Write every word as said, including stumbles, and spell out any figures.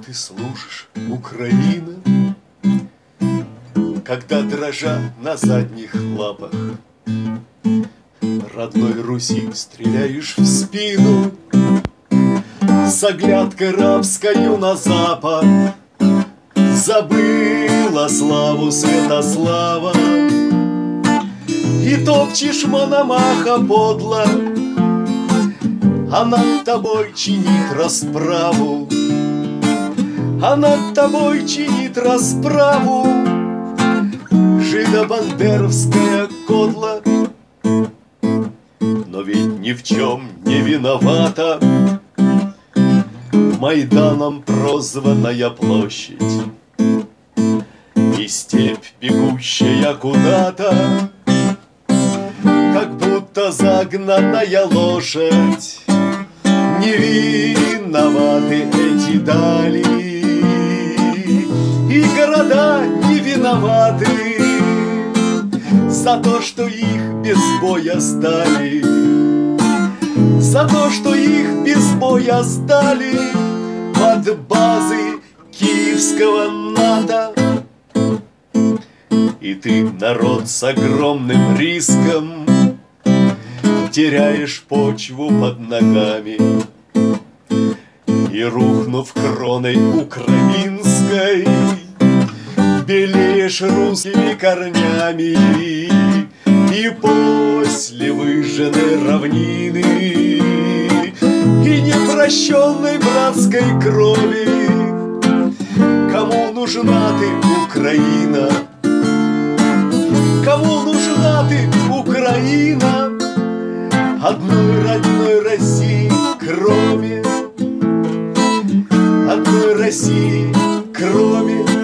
ты служишь, Украина, когда, дрожа на задних лапах, родной Руси стреляешь в спину, с оглядкой рабскою на запад. Забыла славу Святослава и топчешь Мономаха подло, а над тобой чинит расправу, а над тобой чинит расправу жидо-бандеровская кодла. Но ведь ни в чем не виновата Майданом прозванная площадь и степь, бегущая куда-то, как будто загнанная лошадь. Не виноваты эти дали, и города не виноваты за то, что их без боя сдали, за то, что их без боя сдали под базы киевского НАТО. И ты, народ с огромным риском, теряешь почву под ногами, и, рухнув кроной украинской, белеешь русскими корнями. И после выжженной равнины и непрощенной братской крови, кому нужна ты, Украина? Кому нужна ты, Украина? Одной родной России кроме, одной России кроме